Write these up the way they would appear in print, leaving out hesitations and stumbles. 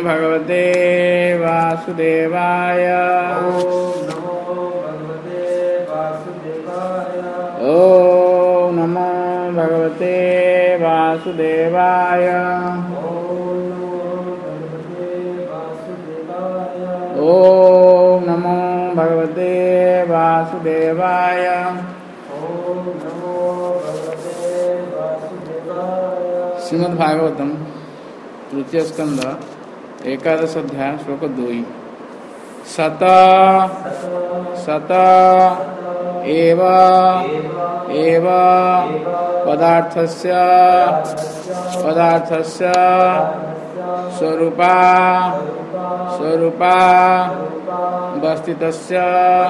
भगवते वासुदेवाय। ओम नमो भगवते वासुदेवाय। ओम नमो भगवते वासुदेवाय। श्रीमद्भागवतम तृतीय स्कंद एकादश अध्याय श्लोक 2। सत सत एव पदार्थस्य स्वरूपा वस्थितस्य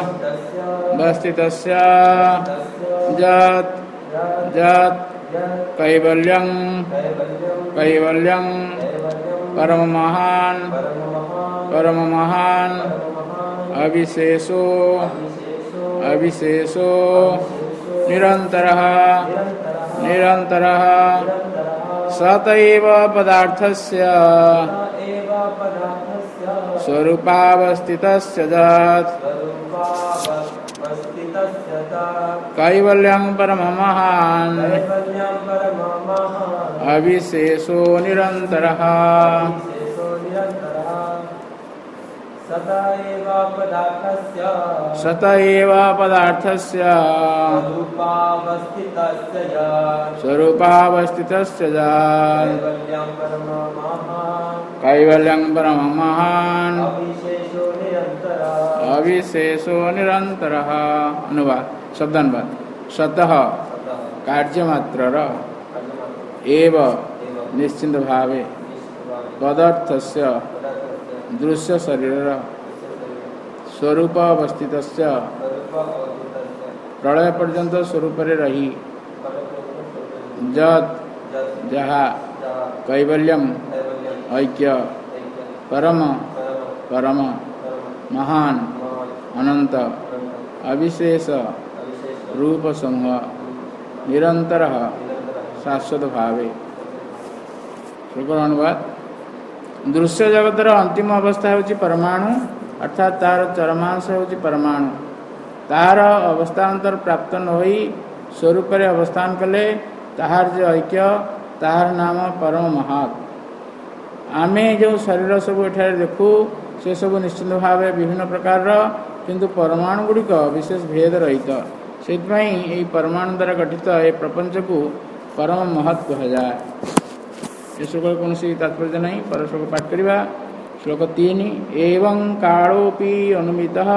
जत् कैवल्यं परम महान अविशेषो निरंतरः सतैव पदार्थस्य स्वरूपावस्थितस्य जत् कैवल्यं परम महान अविशेषो निरंतरः सत एव पदार्थस्य स्वरूपावस्थितस्य जत् कैवल्यं परम महान अविशेषो निरंतरः। अनुवाद शब्दानुवाद। सतः कार्यमात्रर एव निश्चिंत भावे पदार्थस्य दृश्य शरीर स्वरूप अवस्थितस्य प्रलय पर्यंत स्वरूप रही जत जहा कैवल्यम ऐक्य परम महान अनंत अविशेष रूप समूह निरंतर शाश्वत भावे। अनुवाद। दृश्य जगतर अंतिम अवस्था होची परमाणु अर्थात तार चरमांश होची परमाणु। तार अवस्थान्तर प्राप्त न होई स्वरूप अवस्थान कले ताहार जो ऐक्य ताहार नाम परम महत्। आमे जो शरीर सब एठारे देखु से सब निश्चित भाव विभिन्न प्रकार किंतु परमाणु गुड़िक विशेष भेद रहित से परमाणु द्वारा गठित ए प्रपंच को परम महत् कहुए। ये श्लोक कौन सी तात्पर्य नहीं पर श्लोक पाठ करवा। श्लोक 3। एवं कालोपि अनुमितः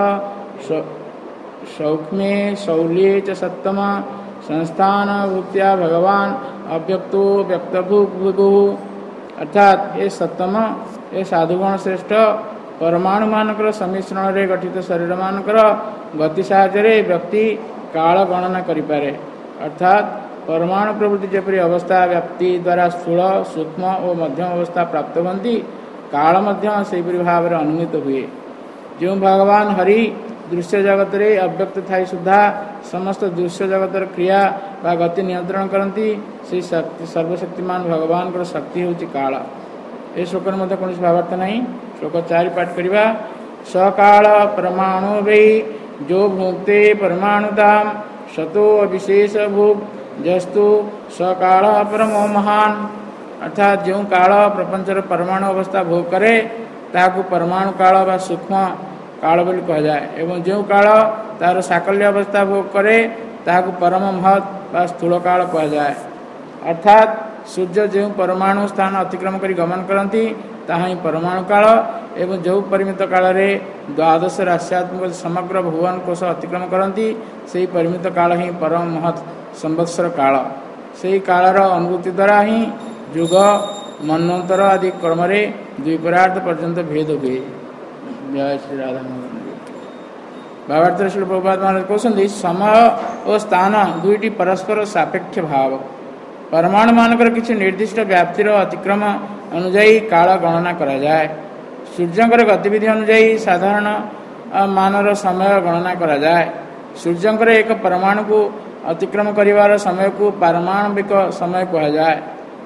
सौक्ष्मे शौल्ये च सत्तम संस्थान भूत्या भगवान अव्यक्तो व्यक्तभुगु। अर्थात ये सत्तम ये साधुगण श्रेष्ठ परमाणु मानकर सम्मिश्रण रे गठित शरीर मानकर गति साहाय्य व्यक्ति काल गणना करिपारे। अर्थात परमाणु प्रवृत्ति जपरी अवस्था व्याप्ति द्वारा स्थूल सूक्ष्म और मध्यम अवस्था प्राप्त होती काल से भाव में अनुमित हुए। जो भगवान हरि दृश्य जगत रे अव्यक्त थाई सुधा समस्त दृश्य जगतर क्रिया व गति नियंत्रण करती से शक्ति सर्वशक्तिमान भगवान को शक्ति होची काल। ए श्लोक में कौन भावार्थ नहीं। श्लोक 4 पाठ करवा। सकाल परमाणु वै जो भुक्ते परमाणुताम सतो अविशेष भोग जस्तु सकाल परमो महान। अर्थात जो काल प्रपंचर परमाणु अवस्था भोग करे ताकू परमाणु काल व सूक्ष्म काल बोली कह जाए एवं जो काल तार साकल्य अवस्था भोग करे ताकू परम महत् व स्थूल काल कह जाए। अर्थात सूर्य जो परमाणु स्थान अतिक्रम कर गमन करती ताहा ही परमाणु काल एवं जो परिमित काल रे द्वादश राष्ट्रात्मक समग्र भुवन कोश अतिक्रम करती से परिमित काल ही परम महत् संवत्सर काल। से कालर अनुभूति द्वारा ही युग मनवंतर आदि क्रम द्विपरार्थ पर्यंत भेद हुए। जय श्री राधा मोहन। भावार्थ श्री प्रभुपाद महाराज कहते समय और स्थान दुईटी परस्पर सापेक्ष भाव। परमाणु मानकर किसी निर्दिष्ट व्याप्तिर अतिक्रम अनुजाई काल गणना करा जाए। सूर्यंकर गतिविधि अनुजाई साधारण मानर समय गणना करा जाए। सूर्यंकर एक परमाणु को अतिक्रम करिवार समय को पारमाणविक समय कहा जाए।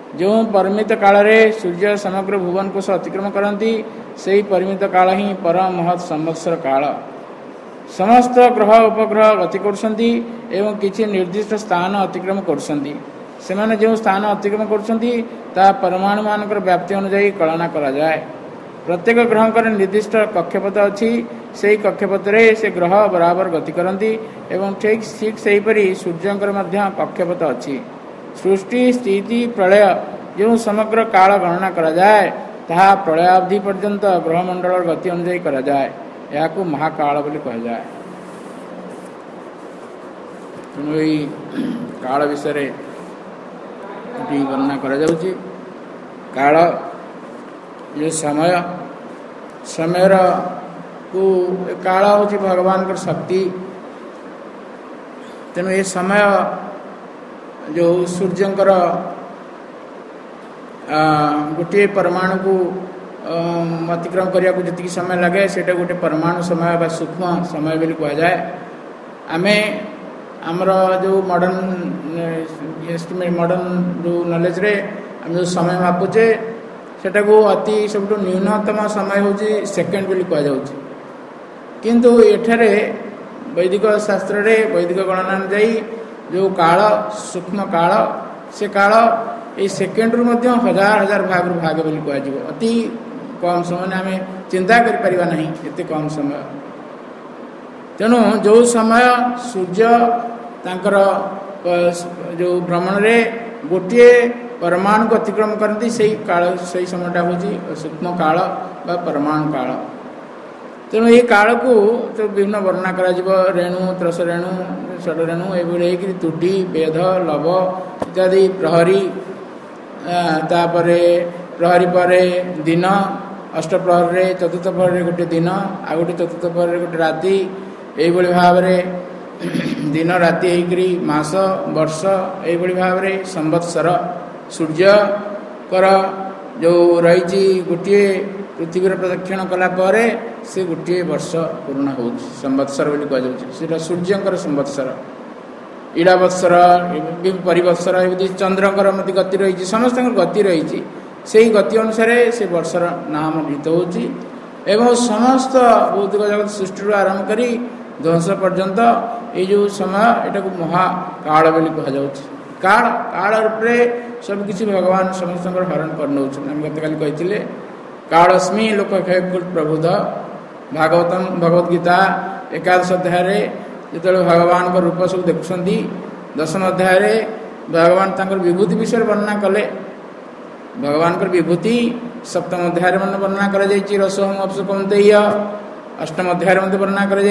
जो परिमित काल रे सूर्य समग्र भुवन को अतिक्रम करती से परिमित काल ही परम महत् संवत्सर काल। समस्त ग्रह उपग्रह गति करछंती एवं किछि निर्दिष्ट स्थान अतिक्रम करछंती। सेमाने जो स्थान अतिक्रम करछंती ता परमाणु मानकर व्याप्ति अनुसार कलना करा जाए। प्रत्येक ग्रहंकर निर्दिष्ट कक्षपथ अच्छी से कक्षपथ रे से ग्रह बराबर गति करती एवं ठीक से हीपरि सूर्यंकर मध्य कक्षपथ अच्छी। सृष्टि स्थिति प्रलय जो समग्र काल गणना करा जाए ताहा प्रलयावधि पर्यंत ग्रहमंडल गति अनुसार करा जाए। यह को महाकाल बोली कह जाए। काल विषय गणना करा जाउची। काल ये समय समय को काल हूँ भगवान को शक्ति। तेणु ये समय जो सूर्यंकर गोटे परमाणु को अतिक्रम करने को जी समय लगे से गोटे परमाणु समय बा सूक्ष्म समय बोली कह जाए। आमे आमर जो मॉडर्न एस्टिमेट मॉडर्न जो नॉलेज रे आम जो समय मापुचे सेटा को अति सब न्यूनतम समय हूँ सेकेंड बोली कह जाउची। किंतु एठारे वैदिक शास्त्र रे वैदिक गणना अनुଯାयी जो काल सूक्ष्म काल से काल ये सेकेंड रु मध्य हजार हजार भाग रु भाग बोली कह अति कम समय आम चिंता कर परिबा नहीं एते कम समय। तेणु जो समय सूर्य तांकर जो भ्रमण रे गोटे परमाणु को अतिक्रम करती से काल से समयटा हूँ सूक्ष्म काल बा परमाणु काल। तेणु ये काल को तो विभिन्न वर्णना करा रेणु त्रस रेणु षड रेणु ये तुटी वेद लव इत्यादि प्रहरी तापरे प्रहरी पर दिन अष्टप्रहर रे चतुर्थ प्रहर रे गोटे दिन आ गोटे चतुर्थ प्रहर रे गोटे राति यही भाव दिन राति होकरी मास वर्ष यही भाव संवत्सर सूर्य कर जो रही गोटे पृथ्वी प्रदक्षिण कला पर से गोटे वर्ष पूर्ण हो संवत्सर बोली कह सूर्यंकर संवत्सर इड़ावत्सर परिवत्सर चंद्रकर मत गति रही समस्त गति रही से गति अनुसार से वर्षर नाम गीत हो समस्त भौतिक जगत सृष्टि आरंभ कर ध्वंस पर्यंत ये जो समय यहाँ को महाकाल बोली कह काल काल रूप सबकि भगवान समस्त हरण कर नौ गत काली कही कालस्मी लोकक्षयकृत प्रबुध भागवतम भगवद गीता एकादश अध्याय जो भगवान को रूप सब देखुं दशम अध्याय भगवान तंकर विभूति विषय वर्णना कले। भगवान को विभूति सप्तम अध्याय वर्णना कर रसोहम अपसु कौंतेय अष्टम अध्याय वर्णना कर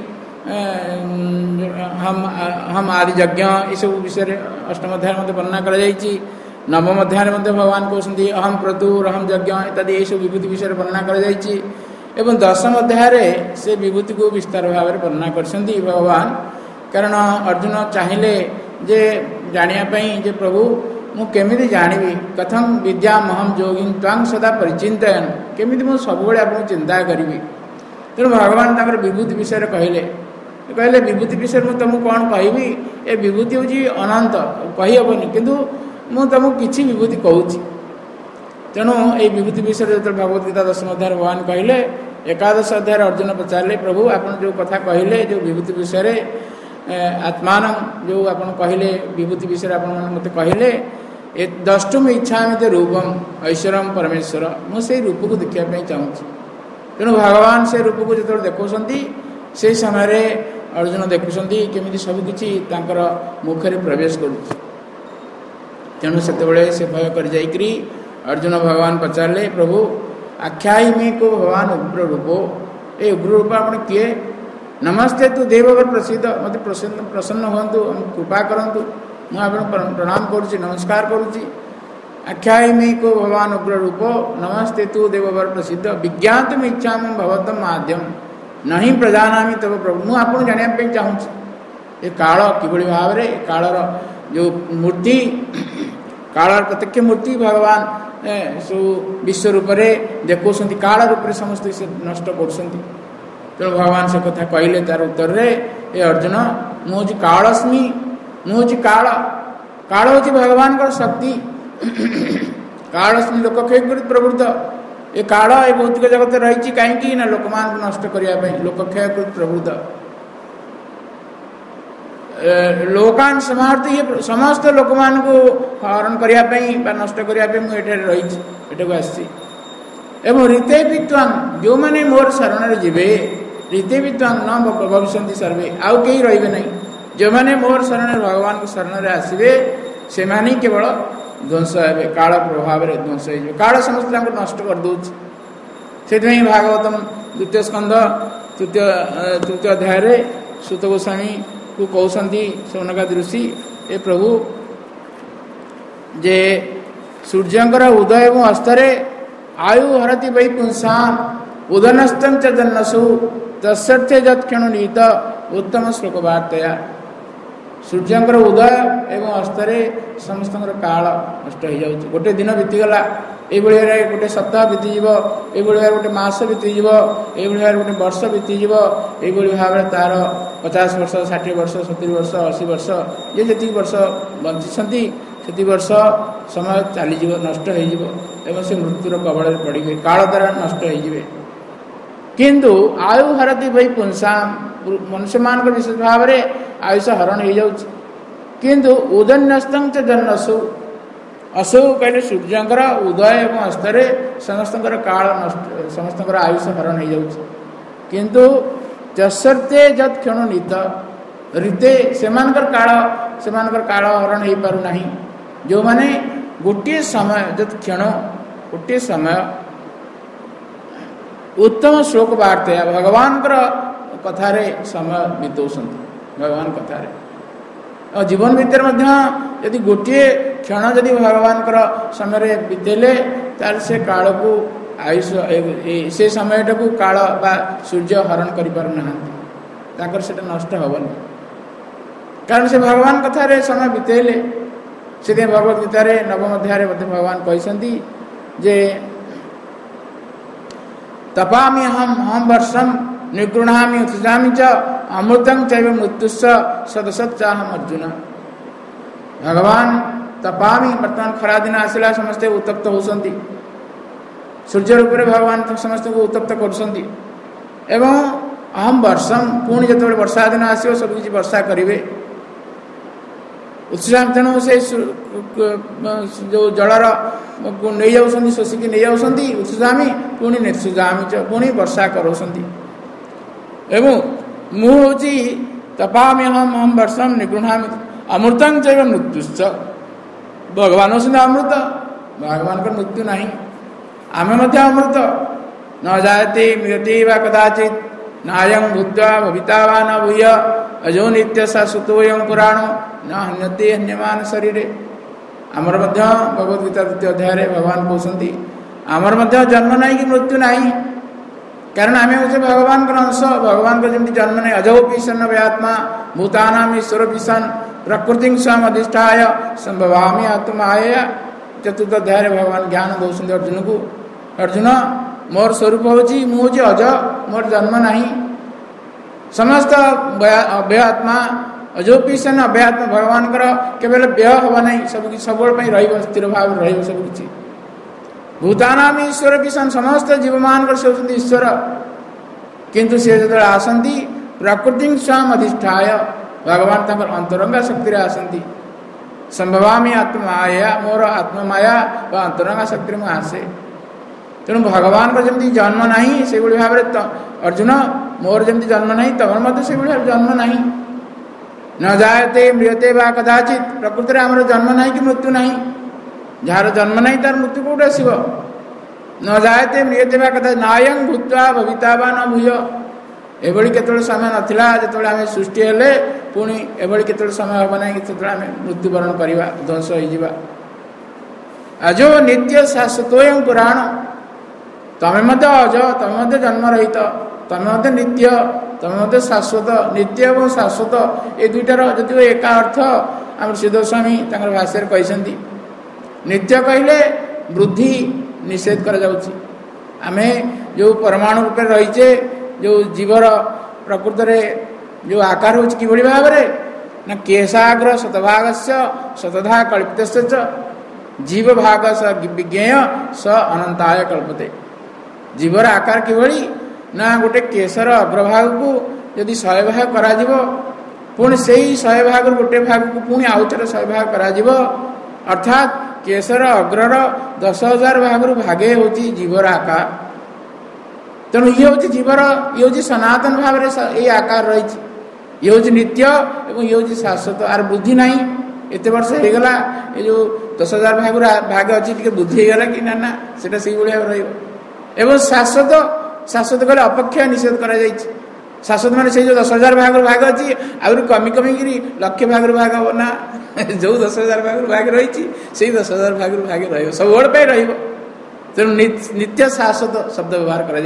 हम आदि यज्ञ ये सब विषय अष्टम अध्याय वर्णना कर नवम अध्याय भगवान कहते अहम क्रतुर अहम यज्ञ इत्यादि ये सब विभूति विषय वर्णना कर दशम अध्याय से विभूति को विस्तार भाव में वर्णना कर भगवान। कारण अर्जुन चाहिए जे जानापी जे प्रभु मु केमिति जानिबी कथम विद्यामहम जोगिन त्वां सदा परिचिंतयन केमिति मु सबुबले आपन चिंता करिवि। तेणु भगवान ताकर विभूति विषय कहले विभूति विषय मु तुमको कौन कहबी ए विभूति होची अनंत कही हेबनी किंतु मु तुमको किछि विभूति कहूची। तेणु ये विभूति विषय जो भगवद गीता दशम अध्याय भगवान कहले एकादश अध्याय अर्जुन पचारे प्रभु आपन जो कथा कहले जो विभूति विषय आत्मान जो आपन कहले विभूति विषय आप मत कहले द्रष्टुम इच्छा में रूपम ऐश्वरम परमेश्वर मुझे रूप को देखापी चाहूँगी। तेणु भगवान से रूप को जो देखुं से समय अर्जुन देखुं केमी सबकि मुखरे प्रवेश करुँच। तेणु से भय कर अर्जुन भगवान पचारे प्रभु आख्यायी में को भगवान उग्र रूपो ये उग्र रूप आप किए नमस्ते तु देववर प्रसिद्ध मत प्रसन्न हूँ कृपा करंतु मुझे प्रणाम करुच्ची नमस्कार करुच्ची। आख्यायी में को भगवान उग्र रूपो नमस्ते तु देववर प्रसिद्ध विज्ञात में इच्छा में भगवतम माध्यम नहीं प्रजानामी तब प्रभु मुझे आपको जानापी चाहूँगी ये काल किभली भाव में कालर जो मूर्ति कालर प्रत्यक्ष मूर्ति भगवान सो विश्व रूप में देखुं काल रूप में समस्त से नष्ट कर। तेणु भगवान से कथा कहले तार उत्तर रे ए अर्जुन मुझे कालस्मी मुझे काल काल हूँ भगवान शक्ति कालस्मिन् लोकक्षयकृत प्रवृत्त ये काल ये भौतिक जगत रही कहीं लोक मान नष्ट करने लोकक्षयकृत प्रवृत्त लोकान समार्थ ये समस्त लोक मान को हरण करने नष्ट करने मुझे रही आसी एवं रीते विद्वान जो मैंने मोर शरण जीवे रीते विद्वान न भविष्य सर्वे आउ कहीं रे नहीं जो मैंने मोर शरण भगवान को शरण आसवे से मानी केवल ध्वंस हे काल प्रभाव ध्वंस हो काल समस्त नष्ट कर दूच से भागवतम द्वितीय स्कंध तृतीय अध्याय सूत गोस्वामी को कहते सौनकादि ऋषि ए प्रभु जे सूर्यंकर उदय एवं अस्तरे आयु हरति वै पुंसा उदनस्तम च जन्नसु तस्थे जत्क्षण नीत उत्तम श्लोक वार्तया सूर्यंकर उदय एवं अस्तरे समस्त काल नष्ट हो जाऊँ गोटे दिन बीतीगला ये गोटे सप्ताह बीतीज ये गोटे मास बीतीज ये गोटे वर्ष बीतीज ये भाव में तार 50 वर्ष 60 वर्ष 70 वर्ष 80 वर्ष ये जी वर्ष बंची से वर्ष समय चलीज नष्ट हो से मृत्युर कबल पड़े काल द्वारा नष्ट हो किंतु आयु हरती वही पुंसा मनुष्य मान विशेष भाव में आयुष हरण हो जाऊँ किंतु उदन्यस्तम च जन्नसु असु कहले सूर्यंकर उदय एवं अस्तरे समस्त काल नष्ट समस्त आयुष हरण हो जाऊँ किंतु जसर्ते जत क्षण नीत रीते से काल हरण हो पार नहीं जो माने गोटे समय जत क्षण गोटे समय उत्तम श्लोक वार्ता भगवान कथार समय बीतौंट भगवान कथार और जीवन भितर यदि गोटे क्षण जदि भगवान समय बीतेले तार से काल को आयुष से समय को काल बा सूर्य हरण कर पार से नष्ट हेनी कारण से भगवान कथार समय बीतेले से भगवद गीतार नवम अध्याय भगवान कहते जे तपामि हम वर्षम निगृणामि उत्थामि च अमृतं चैव मृत्युश्च सदसच्चाहम अर्जुन भगवान तपामि वर्तमान खरा दिन आसला समस्ते उत्तप्त होती सूर्य रूप में भगवान समस्त को उत्तप्त कर एवं अहम वर्षम पुणी जो वर्षा दिन आसो सब किसी वर्षा करेंगे उत्साह तेणु से जो जलर नहीं जाऊँ शोषिकी नहीं जाऊँ उत्सामी पुणी निसुजामी च पुणी वर्षा कराऊँ एवं मुझे तपामी हम वर्षम निगृणामी अमृतं चैव मृत्युश्च भगवान होती अमृत भगवान का मृत्यु नहीं आमे अमृत न जायते म्रियते वा कदाचित नायं भूत्वा भविता वा न भूय अजो नित्य शाश्वतोऽयं पुराणो न हन्यते हन्यमान शरीर आमर भगवद्गीता द्वितीय अध्याय भगवान कहते आमर जन्म नहीं कि मृत्यु नहीं कारण आम हूँ भगवान अंश भगवान को जमी जन्म नहीं अजोपी सन्न व्यात्मा भूतानाम ईश्वर पिशन प्रकृति स्वाम अधिष्ठाय संभवामी आत्माया चतुर्थ अध्याय भगवान ज्ञान दौरान अर्जुन को अर्जुन मोर स्वरूप होची मुझे अज मोर जन्म नहीं समस्त अभ्यात्मा अजोपी सन अभ्यात्मा भगवान केवल व्यय हम नहीं सब स्थिर भाव सब किसी भूतानाम ईश्वर किसान समस्त जीव मान से होती ईश्वर किंतु से जो आसती प्रकृति स्वाम अधिष्ठाय भगवान तक अंतरंगा शक्ति आसती संभवामी आत्माया मोर आत्ममाया व अंतरंगा शक्ति में आसे तेणु भगवान को जमी जन्म नहीं से भाव अर्जुन मोर जमी जन्म नहीं तब से जन्म नहीं न जायते म्रियते वा कदाचित प्रकृति आम जन्म नहीं कि मृत्यु नहीं जार जन्म नहीं तार मृत्यु कौट आसब न जायते म्रियते वा कदाचित नायं भूत्वा भविता वा न भूय एभली केतବେଳେ समय नथिला जेतବେଳେ आमे सृष्टि हेले पुणी एभली केतବେଳେ समय हम नहीं कि आम मृत्युवरण करवा ध्वंस हो अजो नित्य शाश्वतोऽयं पुराण तमें अज तमें जन्म रहित तमें नित्य तमें शाश्वत नित्य और शाश्वत ये दुईटार जो एका अर्थ आम सिद्ध गोस्वामी भाष्य कहते नित्य कहले वृद्धि निषेध कर आमे जो परमाणु रूप रहीचे जो जीवर प्रकृत जो आकार हो भाव में न केशाग्र शतभाग शतधा कल्पित जीव भाग स विज्ञेय स अनंताय कल्पते। जीवर आकार किभଳି ना गोटे केशर अग्रभाग को यदि 100 भाग करा जिवो पुणी से ही 100 भाग गोटे भाग को पुणी आउ थे 100 भाग करा जिवो अर्थात केशर अग्रर 10,000 भाग भागे होची जीवर आकार। तेणु ये हूँ जीवर ये हूँ सनातन भाव ये आकार रही ये हूँ नित्य एवं ये हूँ शाश्वत आर बुद्धि ना एत वर्ष हो गला ये जो 10,000 भाग भाग अच्छी टे बुद्धि होगला कि ना से एवं शाश्वत शाश्वत कले अपक्ष निषेध कर शाश्वत मान से जो 10,000 भाग भाग अच्छी आहरी कमी कमिकी लक्ष भाग भाग हम ना जो 10,000 भाग भाग रही 10,000 भाग भाग सब तेणु नित्य शाश्वत शब्द व्यवहार कर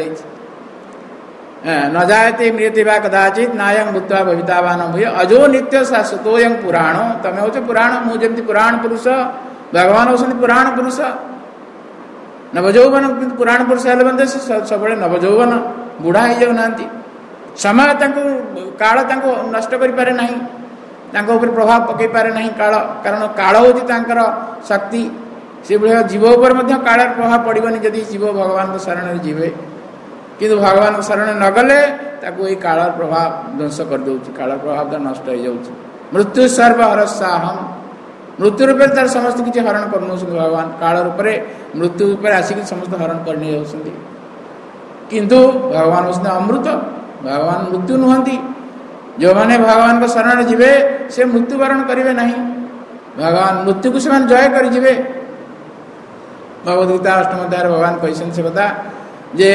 न जायते म्रियते वा कदाचित नायं भूत्वा भवितावान भूय अजो नित्य शाश्वतोयं पुराण तमें हो पुराण मुझे पुराण पुरुष भगवान होती पुराण पुरुष नवजौवन पुराण पुरुष हेल्ले सब नवजौवन बुढ़ा हो जाऊना समय काल नष्ट करे ना प्रभाव पकई पारे ना काल कारण काल हूँ शक्ति से भाया जीव उपर काल प्रभाव पड़ोनी जदि जीव भगवान शरण जीवे किंतु भगवान शरण न गले ताकू काल प्रभाव ध्वंस कर दौर काल प्रभाव नष्ट हो जाऊँ मृत्यु सर्व हरसाहम मृत्यु रूपे तार समस्त किसी हरण कर भगवान काल रूपे मृत्यु रूपे आसिक समस्त हरण करने किंतु भगवान होते अमृत भगवान मृत्यु नुहति जो मैंने भगवान को शरण जीवे से मृत्युवरण करेंगे नहीं भगवान मृत्यु को से जय कर जीवे भगवद्गीता 8म अध्याय भगवान कहते से कथा जे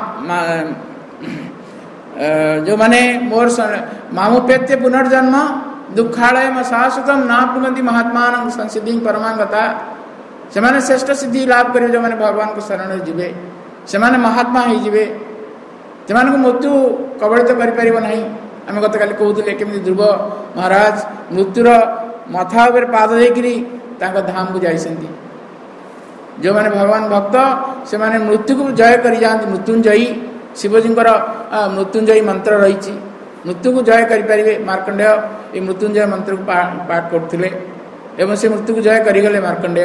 जो मैंने मोर मामुपेत्य पुनर्जन्म दुखालय शाश्वतम ना पुनति महात्मा संसिद्धि परमागता से मैंने श्रेष्ठ सिद्धि लाभ करेंगे जो मैंने भगवान को शरण जीवे से मैंने महात्मा ही जीवे से मृत्यु कबलित कर आम गत काली कहते केमी ध्रुव महाराज मृत्युर मथा उपर पाद देकरी धाम को जाइछन्ति जो मैंने भगवान भक्त से मैंने मृत्यु को जय कर जाती मृत्युंजयी शिवजी मृत्युंजयी मंत्र रही मृत्यु को जय करें मार्कंडेय ये मृत्युंजय मंत्र को पाठ करते एवं से मृत्यु को जय करगले मार्कंडेय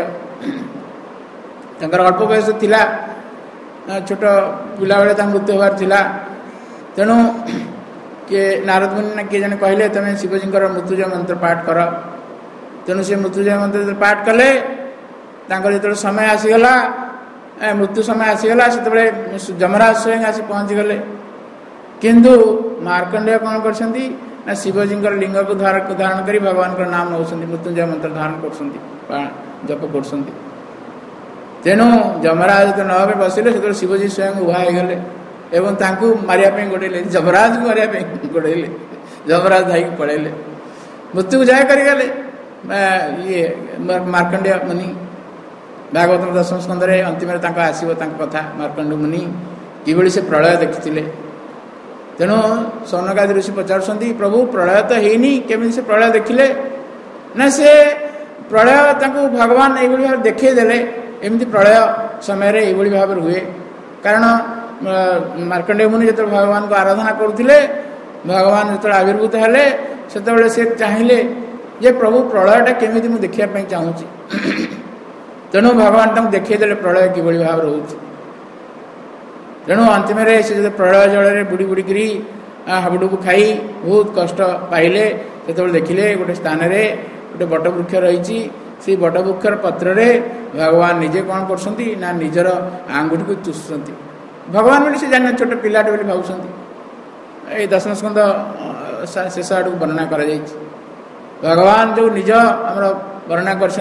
अल्प बयस थिला छोट पिला बेले मृत्यु होबार थिला तेणु किए नारद मुनि ना किए जन कहले तुम शिवजी मृत्युंजय मंत्र पाठ कर तेणु से मृत्युंजय मंत्र पाठ कले जो समय आसीगला मृत्यु समय आसीगला से जमराज स्वयं आसी पहुँची गले किंतु मार्कंडेय कौन कर शिवजी लिंग को धारण कर भगवान नाम नौ मृत्युंजय मंत्र धारण कर जप कर तेणु जमराज जो नवे बसिले से शिवजी स्वयं उभा हो गले एवं मारिया गोड़े जमराज को मारिया गोड़े जमराज धाई पड़ेले मृत्यु को जय करगले ये मार्कंडेय मुनि भागवत 10म स्कंद अंतिम आसव कथा मार्कंडेय मुनि किभଳି से प्रलय देखी तेणु सौनकादि ऋषि पचारुंट प्रभु प्रलय तो हैनी केमी से प्रलय देखिले ना से प्रलय भगवान ये भाव देखईदेले एमती प्रलय समय ये भाव हुए कारण मार्कंडेय मुनि जो भगवान को आराधना करुले भगवान जो आविर्भूत हेले से चाहिए जे प्रभु प्रलयटा केमी मुझे देखापी चाहूँगी तेणु भगवान देखईदेले प्रलय किभଳି भाव रोचे तेणु अंतिम से जो प्रलय जल बुड़ी बुड़ीकी हाबुड़ को खाई बहुत कष्ट पाइले से देखिले गोटे स्थान में गोटे बटवृक्ष रही से बटवृक्षर पत्र भगवान निजे कौन कर निजर आंगुठी को चुषुंट भगवान बोली से जान छोट पिलाटे बोली भावुं ये 10म स्कंद शेष आड़ को वर्णना कर भगवान जो निज आम वर्णना कर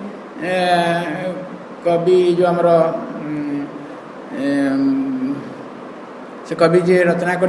कवि जो आमर से कवि जे रचना कर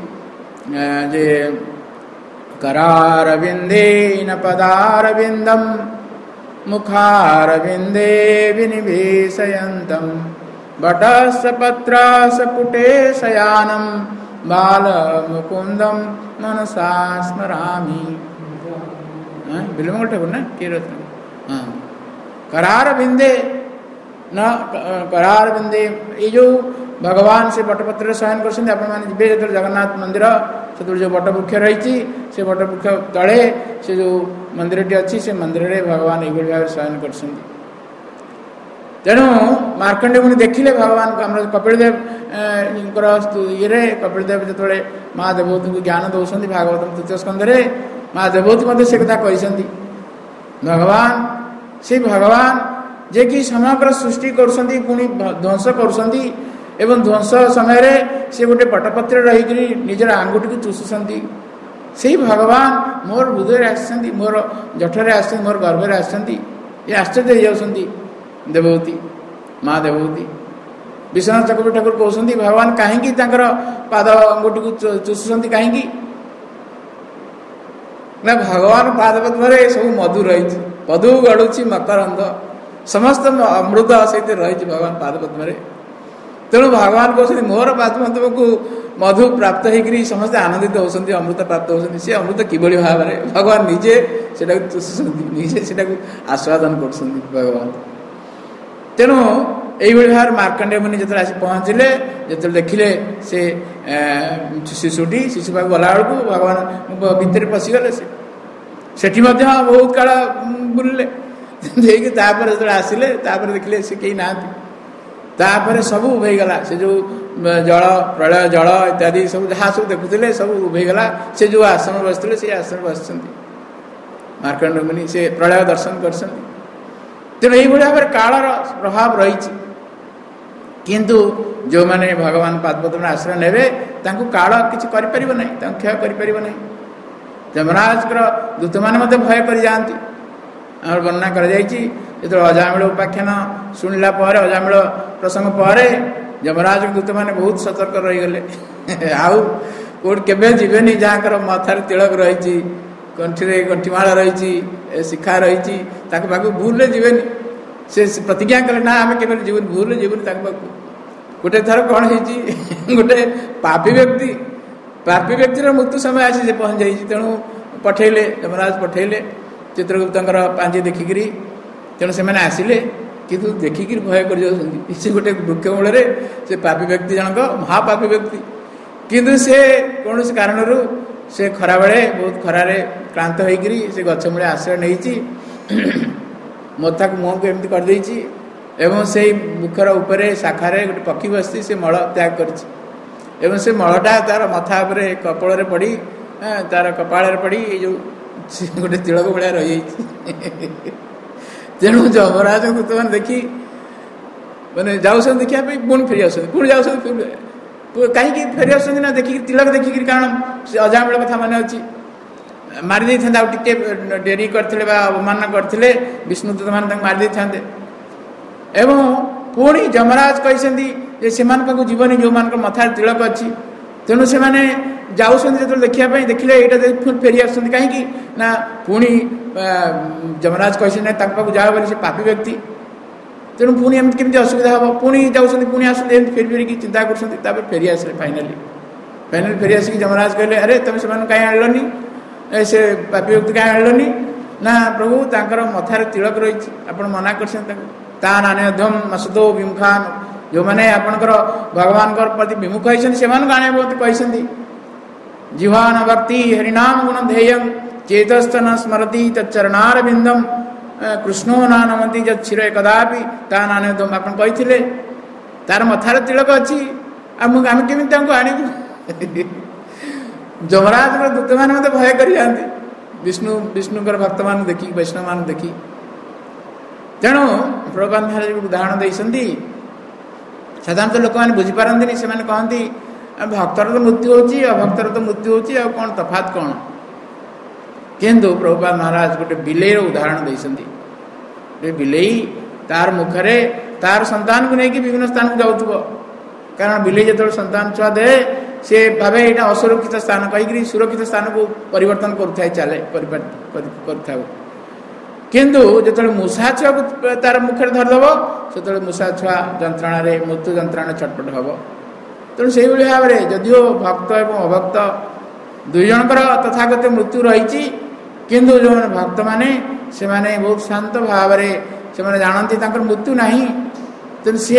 करारविंदे न पदारविंदम मुखारविंदे विनिवेशयन्तम बटस्य पत्रस्य पुटे शयानम बाल मुकुंदम मनसा स्मरामि बिल्वमंगल ठाकुर ना के रचना करार बिंदे न करार बिंदे ये जो भगवान से बटपत्र शयन कर जगन्नाथ मंदिर से जो बटवृक्ष रही से बटवृक्ष तले से जो मंदिर टी अच्छी से मंदिर में भगवान ये भाव शयन कर तेणु मार्कंडेय मुनि देखिले भगवान कपिलदेव ये कपिलदेव जो माँ देवहूति को ज्ञान दौरान भागवत तृतीय स्कंदे माँ देवहूति से कथा कहते भगवान से भगवान जे कि समग्र सृष्टि करुँच पुणी ध्वंस करुँच एवं ध्वंस समय से गोटे पटपत्र रही निजर आंगुठी को चुषुंट से भगवान मोर हृदय आसछन्ति मोर जठरे आसछन्ति मोर गर्भरे आसछन्ति ये आश्चर्य हो जाउछन्ति देवहूति माँ देवहूति विश्वनाथ चक्रवर्ती ठाकुर कहते भगवान कहीं पाद अंगुठी को चुषुंट कहीं ना भगवान पादपद्म सब मधु रही मधु गड़ुची मकरंद समस्त अमृत सहित रही भगवान पादपद्म तेणु भगवान कहते मोर पादपद्म को मधु प्राप्त होकर समस्त आनंदित होती अमृत प्राप्त होती सी अमृत किभली भाव में भगवान निजे से चुषुंट निजे से आस्वादन कर भगवान तेणु यही भाव मार्कंडेय मुनि जो आसी पहुँचले जो देखिले से शिशुटी शिशु पाक गला बेलू भगवान भितर पशिगले से बहुत काल बुलिले जो आसिले देखिले से कहीं ना सब उभेगला से जो जल प्रलय जल इत्यादि सब जहाँ सब देखुले सब उभेगला से जो आश्रम बसते से आश्रम बस मार्कंडेय मुनि से प्रलय दर्शन कर तेणु यही भाव में कालर प्रभाव रही किंतु जो माने भगवान पादपद्म आश्रय नेबे तांको काल किछि करि परिबो नै तांको क्षय करि परिबो नै यमराज दूत मैंने भय कर जाती आम वर्णना कर जो अजामिल उपाख्यान शुणिला अजामिल प्रसंग पर यमराज दूत मैंने बहुत सतर्क रहीगले आउ कौट केवे जीवेनि जहाँ मथार तिलक रही कंठी कंठीमाला रही शिखा रही पाक भूल जीवेनि से प्रतिज्ञा कले ना आम के जीवन भूल जीवन गोटे थर कौन हो गोटे पापी व्यक्तिर मृत्यु समय आसी पहुँच जाइए तेणु पठेले यमराज पठेले चित्रगुप्त पांजी देखिकी तेणु से आसिले किंतु देखिकी भय कर से गोटे वृक्ष मूल से पापी व्यक्ति जनक महापापी व्यक्ति किंतु से कौन से कारण से खरा बेले बहुत खरारे क्लांत होकर से गछ मूले आश्रय नहीं मथा को मुँह को एमती करदे एवं से मुखर ऊपर शाखारे गोटे पक्षी बसती से मल त्याग कर से मलटा तार मथा उपर कपाल पड़ी तार कपाल पड़ी जो गोटे तिलक भाया रही तेणु यमराज दूत मैंने देखी मैंने जाऊँ देखा पुणी फेरी आस पुणी जाऊँ कहीं फेरी आस ना देखिक तिलक देखिक कारण से अजामिल कथा मन अच्छी मारी था टे डेरी करते अवमान करते विष्णुदूत मैंने मारी था एवं पुणी यमराज कहते से जीवन जो मान मथार तिलक अच्छी तेणु से जाऊँ जो देखापी देखिले यहाँ फेरी आस कहीं ना पुणी यमराज कहते ना जाओ बोली से पापी व्यक्ति तेणु पुणी एमती केमती असुविधा हम पुणी जाऊँ पुणी आस फेरी फेरिकी चिंता कर फेरी आसे फाइनाली फेरी आसिक यमराज कहले अरे तुम से कहीं आणलनी से पापी व्यक्ति कहीं आणलनी ना प्रभु तांकर मथार तिलक रही आप मना कर नान्यधम मसदो विमुखान जो मैंने आपणकर भगवान प्रति विमुख होती से कहते जीवान भक्ति हरिनाम गुण ध्येय चेतस्त न स्मरती तच्चरणार बिंदम कृष्णो नानमती जक्षीर कदापि ता नान्यधम आप कही तार मथार तिलक अच्छी आम केमी आणबू यमराज दूत मैंने मत भय कर जाती विष्णुकर भक्त मान देखी वैष्णव मान देखी तेणु प्रभुपाद महाराज गोटे उदाहरण देते साधारणतः लोक मैंने बुझीपारती से कहती भक्तर तो मृत्यु होची अभक्तर तो मृत्यु होची आ कौन तफात कौन किंतु प्रभुपाद महाराज गोटे बिलेईर उदाहरण देते बिलेई तार मुखरे तार संतान को लेकिन विभिन्न स्थान को जाऊथबो कारण बिलेई जो संतान छुआ दे से भावे यहाँ असुरक्षित स्थान कहीं सुरक्षित स्थान को परिवर्तन करुए चले कर किंतु जो मूषा छुआ को तार मुखे धरदेव से मूषा छुआ जंत्रणा मृत्यु जंत्रणा छटपट हम तेणु से भाव में जदिओ भक्त एवं अभक्त दुई जनकर तथागत मृत्यु रही किंतु जो भक्त मैंने से बहुत शांत भाव से जानती मृत्यु ना तेणु सी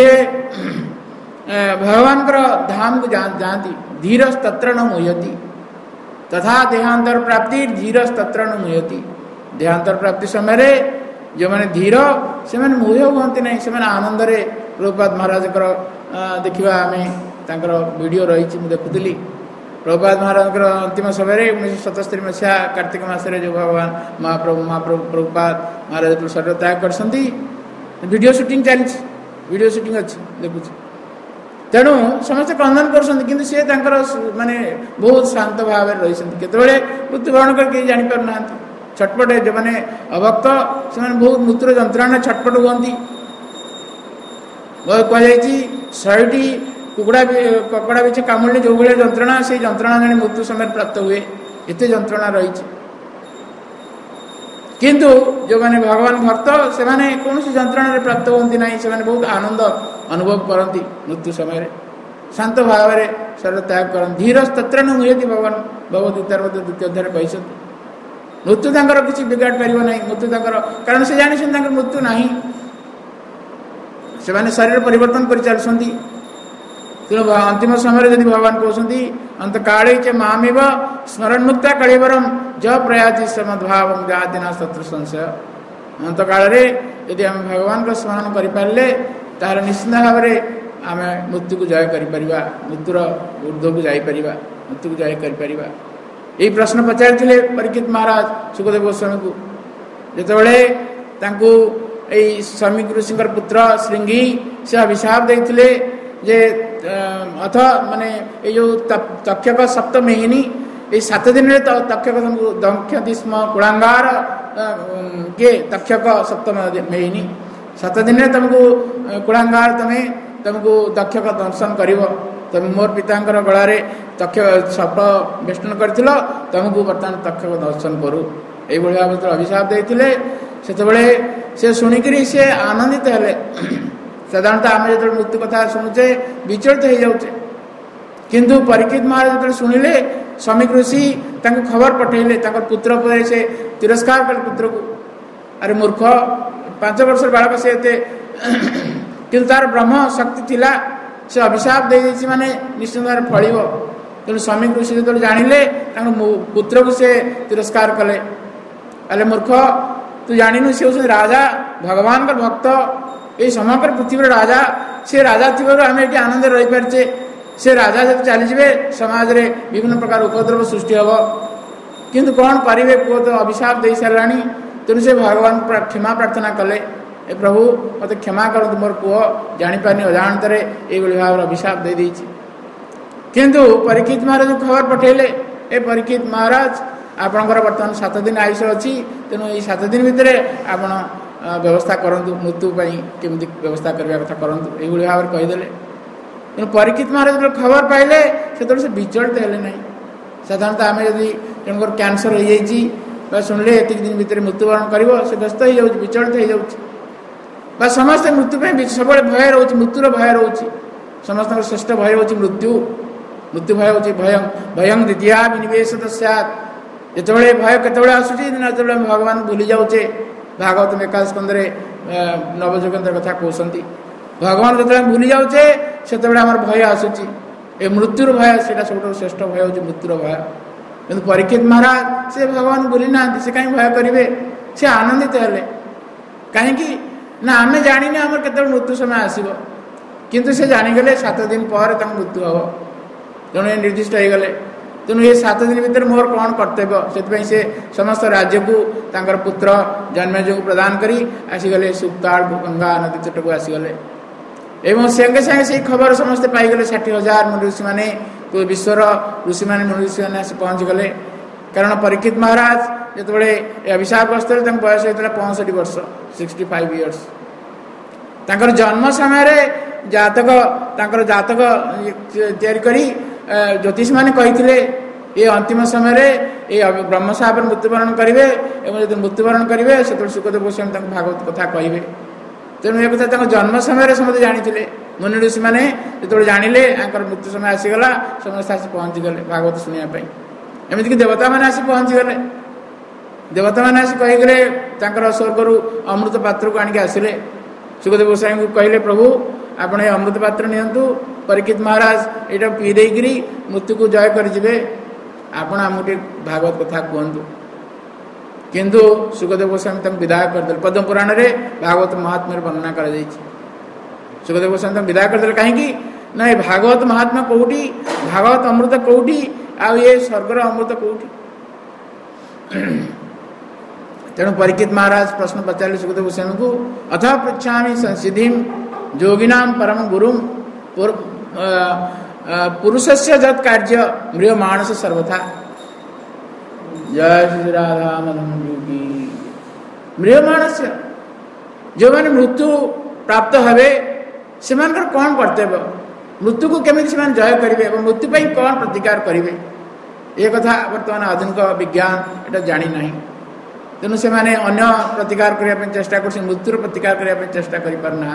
भगवान धाम को जाती धीरस्तत्र न मुह्यति तथा देहांतर प्राप्ति धीरस्तत्र न मुह्यति देहांतर प्राप्ति समय जो मैंने धीर से मोह हुए ना से आनंदे प्रभुपाद महाराज देखा आम तर वीडियो रही देखुली प्रभुपाद महाराज अंतिम समय 1977 मसीहा कार्तिक मसरे जो भगवान महाप्रभु प्रभुपाद महाराज शरीर त्याग कर वीडियो शूटिंग चली वीडियो शूटिंग अच्छी देखुच तेणु समस्त क्रंदन कर माने बहुत शांत भाव रही केतबेले मृत्युवरण कर जापर ना छटपट जो मैंने अभक्त से बहुत मृत्युर जंत्रणा छटपट हुई कहुई 100टी कुकड़ा ककड़ा बिछे कामुड़े जो भाई जंत्रणा से जंत्रणा जन मृत्यु समय प्राप्त हुए एत जंत्रणा रही किंतु जो मैंने भगवान भक्त से कौन जंत्रणा प्राप्त होती ना से बहुत आनंद अनुभव करती मृत्यु समय शांत भाव में शरीर त्याग कर धीर तत्र न मुह्यति भगवान भगवद्गीतार द्वितीय अध्याय कही मृत्यु तांकर किसी बिगाड़ पार ना मृत्यु तांकर कारण से जानी मृत्यु ना से शरीर परिवर्तन कर चलती तेणु अंतिम समय जब भगवान कहते अंत काले च मामेव स्मरण मुक्ता कलेवरम ज प्रयाति समद्भाव जातिना शत्रु संशय अंत काल यदि आम भगवान को स्मरण करें तार निश्चित भाव में आम मृत्यु को जय कर मृत्युर ऊर्ध्व को जापर मृत्यु को जय कर यही प्रश्न पचारि परीक्षित महाराज सुखदेव गोस्वामी को जितेबाला स्वामी ऋषि पुत्र श्रृंगी से अभिशाप देते जे अथ माने ये जो तक्षक सप्तमेहिनी ये 7 दिन में तक्षक दंक्षति स्म कुलांगार के तक्षक सप्तमेहिनी 7 दिन में तुमको कुलांगार तुमको तक्षक दंशन कर तुम मोर पिता गलार तक्ष सप बेष्टन कर तुमको बर्तमान तक्षक दर्शन करू ये भाव अभिशाप देते से शुणिक से आनंदित हेले साधारणतः आम जो मृत्यु कथा शुणुचे विचलित हो जाऊे किंतु परीक्षित महाराज जो शुणिले स्वामी ऋषि खबर पठेले पुत्र पर से तिरस्कार कले पुत्र को अरे मूर्ख 5 वर्ष बालक से कि तार ब्रह्म शक्ति थिला से अभिशाप दे माने निश्चित भाव फल तेणु स्वामी ऋषि जो जानिले पुत्र को से तिरस्कार कले अरे मूर्ख तू जानिनु से राजा भगवान का भक्त ये समग्र पृथ्वी राजा से राजा थी आम ये आनंद रही पारे से राजा जब चलीजे समाज रे विभिन्न प्रकार उपद्रव सृष्टि हम किंतु कौन पारे पुओ तो अभिशाप दे सारा तेणु से भगवान क्षमा प्रार्थना कले ए प्रभु मत क्षमा कर मोर पुओ जापारे अजाणत ये भाव अभिशाप दे देछि किंतु परीक्षित महाराज खबर पठेले ए परीक्षित महाराज आपणकर बर्तमान 7 दिन आयुष अच्छी तेणु ये 7 दिन भितर आपण व्यवस्था करूँ मृत्यु केमी व्यवस्था करने कथा करूँ ये भाव में कहीदे तेणु परीक्षित महाराज जो खबर पाइले से विचलित हेले ना साधारणतः आम जदि जनकर कैंसर हो जाए शुणिले ये दिन भितर मृत्युवरण कर व्यस्त हो जाए विचलित हो जाए समस्त मृत्यु सब भय रोच मृत्युर भय रोच समस्त श्रेष्ठ भय हो मृत्यु मृत्यु भय हो भयं द्वितीया विनिवेश सैत् जिते भय केत आसूँ जो भगवान भूली जाऊे भागवत एकादश स्कंदे नवजोगेन्द्र कथा कहते भगवान जो भूली जाऊे से भय आसूँ ए मृत्युर भय से सब श्रेष्ठ भय हो मृत्युर भय कि परीक्षित महाराज से भगवान भूली ना से कहीं भय करेंगे से आनंदित हेले कहीं ना आम जानी आम के मृत्यु समय आसब किंतु से जानीगले 7 दिन पर मृत्यु हम तेणु ये निर्दिष्ट हो गले तेणु ये 7 दिन भितर मोर कौन कर्तव्य से समस्त राज्य को तांकर पुत्र जन्मेजय को प्रदान करी आसीगले सुक्ताड़ गंगा नदी तट को आसीगले एवं संगे संगे से खबर समस्ते पाईगले 60,000 मुनि ऋषि मैंने विश्वर ऋषि मैंने मुनि ऋषि मैंने पहुँच गले कारण परीक्षित महाराज जिते अभिशापग्रस्त बयस होता 65 वर्ष 65 इयर्स तांकर जन्म समय जातक जातक तैयारी करी ज्योतिष मैंने कही ये अंतिम समय ये ब्रह्मशाप मृत्युवरण करेंगे और जो मृत्युवरण करेंगे से सुखदेव गोस्वामी भागवत कथा कहे तेणु ये कथा जन्म समय समस्त जानी मुनि ऋषि मैंने जो जानिले मृत्यु समय आसीगला समस्त आसी पहुँची गले भागवत शुणापी एमतीक देवता मैंने आसी पहुँची गले देवता मैंने आसी कहीगले स्वर्गर अमृत पात्र को आणिक आसिले सुखदेव गोस्वामी को कहले प्रभु आपण ये अमृत पात्र नियंतु परीक्षित महाराज यहाँ पी देकरी मृत्यु को जय कर आपड़ आमको भागवत कथा कहतु किंतु सुखदेव गोस्वामी तक विदाय करदे। पद्म पुराण रे भागवत महात्म्य वर्णना कर सुखदेव गोस्वामी तक विदाय करदे कहीं ना भागवत महात्मा कौटी भागवत अमृत कौटी आ ये स्वर्गर अमृत कौटी। तेणु परीक्षित महाराज प्रश्न पचारे सुखदेव गोस्वामी को अथ पृच्छामि संसिधिं योगिनां परम गुरुं पुरुषस्य जत कार्य म्रियमाणस सर्वथा। जय श्री राधा मदन की। म्रियमाणस्य जो मैंने मृत्यु प्राप्त हेबे से कौन कर्तव्य मृत्यु को केमी से जय करेंगे और मृत्यु पर कौन प्रतिकार करेंगे ये कथा बर्तमान आधुनिक विज्ञान एटा जानी ना। तेणु से माने अन्य प्रतिकार करने चेष्टा कर मृत्युर प्रतिकार करने चेष्टा कर पारना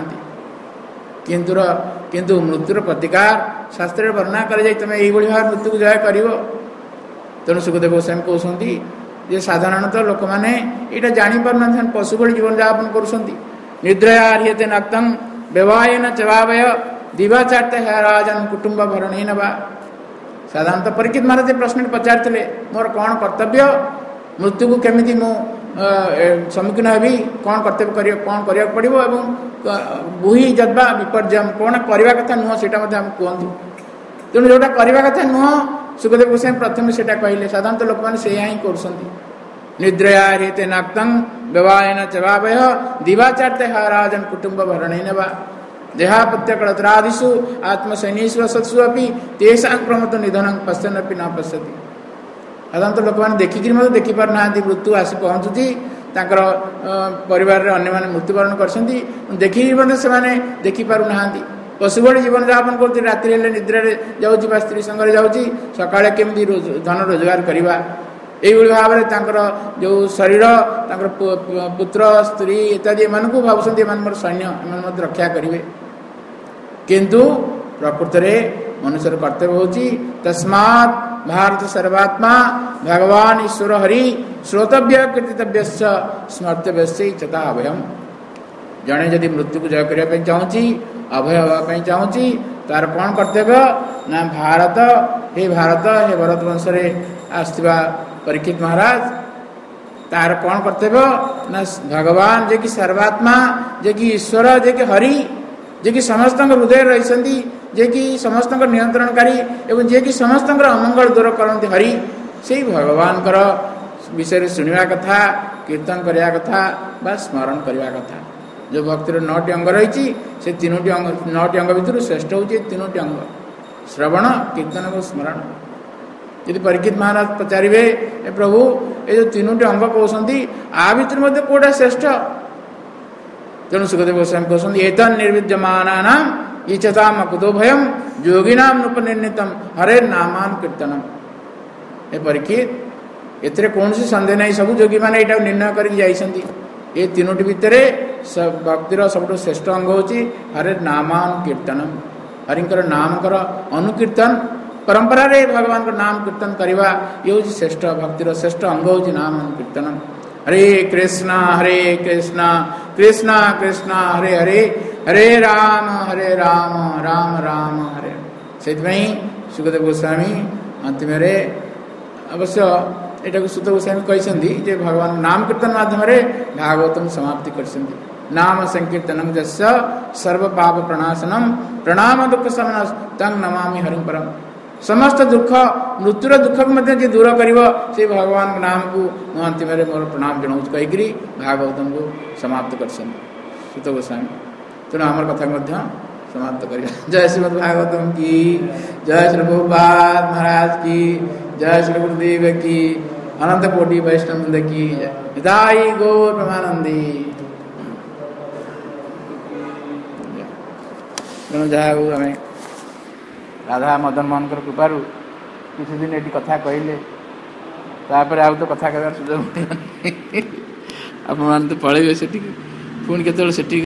किंतु मृत्युर प्रतिकार शास्त्र वर्णना कर तुम यही भाव मृत्यु को जय कर। तेणु सुखदेव गोस्वामी कहते जे साधारणतः लोक मैंने यहाँ जापर ना पशु भली जीवन यापन कर निद्रया ह्रियते नक्तं व्यवायन चवावय दिवाचार्य है राजन कुटुंब भरण ही नवा। साधारणतः परीक्षित महाराज प्रश्न पचारे मोर कौन कर्तव्य मृत्यु को केमी मु सम्मुखीन हेबी कौन कर्तव्य कौन करा पड़ो और बुही जद्वा विपर्यम कौन करने कथा नुह से कहतु। तेणु जोटा करने कथा नुह सुखदेव गोस्वामी प्रथम से कहले साधारणतः लोक मैंने से ही कर निद्रया ह्रियते नक्तं व्यवायन चवावय दिवाचार्य है राजन कुटुंब भरण ही नवा। देहापत्यकलत्रादिषु आत्मसैनीषु असत्सु अपि तेषां प्रमत्त निधनं पश्यन्नपि न पश्यति। साधारणतः लोक मैंने देखिकी मत देखी पार ना मृत्यु आसी पहुँचुची परिवार अन्य मैंने मृत्युवरण कर देखिकी मत से देखी पार ना पशु भली जीवन यापन कर राति निद्रा जाऊँगी स्त्री संगे जाऊँगी सकाଳେ केमती धन रोजगार करवा यही भाव में जो शरीर पुत्र स्त्री इत्यादि एम भावुं मोर सैन्य एम रक्षा करेंगे किंतु प्रकृत में मनुष्य कर्तव्य होची तस्मात् भारत सर्वात्मा भगवान ईश्वर हरि श्रोतव्य कीर्तितव्य स्मर्तव्य चता अभयम। जड़े जदि मृत्यु को जय करने चाहूँगी अभय हाँपाई चाहूँगी तार कौन कर्तव्य ना भारत हे भरत वंश आसवा परीक्षित महाराज तार कौन कर्तव्य ना भगवान जे कि सर्वात्मा जे कि ईश्वर जे कि हरि जे कि समस्त हृदय रही जे कि समस्त नियंत्रणकारी एवं जे कि समस्त अमंगल दूर करते हरि से भगवान विषय शुणा कथा कीर्तन करने कथा बा स्मरण करने कथा। जो भक्तिर 9टी अंग रही से 3टी अंग 9टी अंग भितर श्रेष्ठ हूँ 3टी अंग श्रवण कीर्तन और स्मरण। यदि परीक्षित महाराज पचारे प्रभु ये जो 3टी अंग कहते आ भितर कौटा श्रेष्ठ तेणु सुखदेव गोस्वामी कहते एतन् निर्विद्यमानानां इच्छताम अकुतो भयम योगिनां नृपनिर्णितम हरे नामान कीर्तनम। ए परीक्षित एथरे कौन सी संदेह नहीं सब योगी मैंने यहाँ निर्णय करके जाइछन्ति ये 3टी भितर भक्तिर सब श्रेष्ठ अंग होची हरे नामान कीर्तनम हरिंकर नामकर अनुकीर्तन परंपरा रे भगवान का नाम कीर्तन करवा ये हूँ श्रेष्ठ भक्तिर श्रेष्ठ अंग होची नाम अनुकीर्तनम। हरे कृष्णा कृष्णा कृष्णा हरे हरे हरे राम राम राम हरे। से सुखदेव गोस्वामी अंतिम अवश्य यहाँ सुत गोस्वामी कहते जे भगवान नाम कीर्तन माध्यम भागवतम समाप्ति कर नाम संकीर्तनम जस्य सर्व पाप प्रणाशनम प्रणाम दुख शमन तंग नमामि हरिं परम। समस्त दुख मृत्युर दुख को जे दूर कर भगवान नाम को अंतिम मोर प्रणाम जनाऊँ कहीकि भागवतम को समाप्त कर सुत गोस्वामी। तेणु आमर कथा समाप्त कर। जय श्रीमद् भागवतम की जय श्री प्रभुपाद महाराज की जय श्री गुरुदेव की अनंत कोटि वैष्णव की जय गौर प्रेमानंदी। तेणु जहाँ आम राधा मदन मोहन कृपारू किसी दिन ये कथा कहले तापर आउ तो कथा कह सुझाव आप तो पलैबे से पुणी के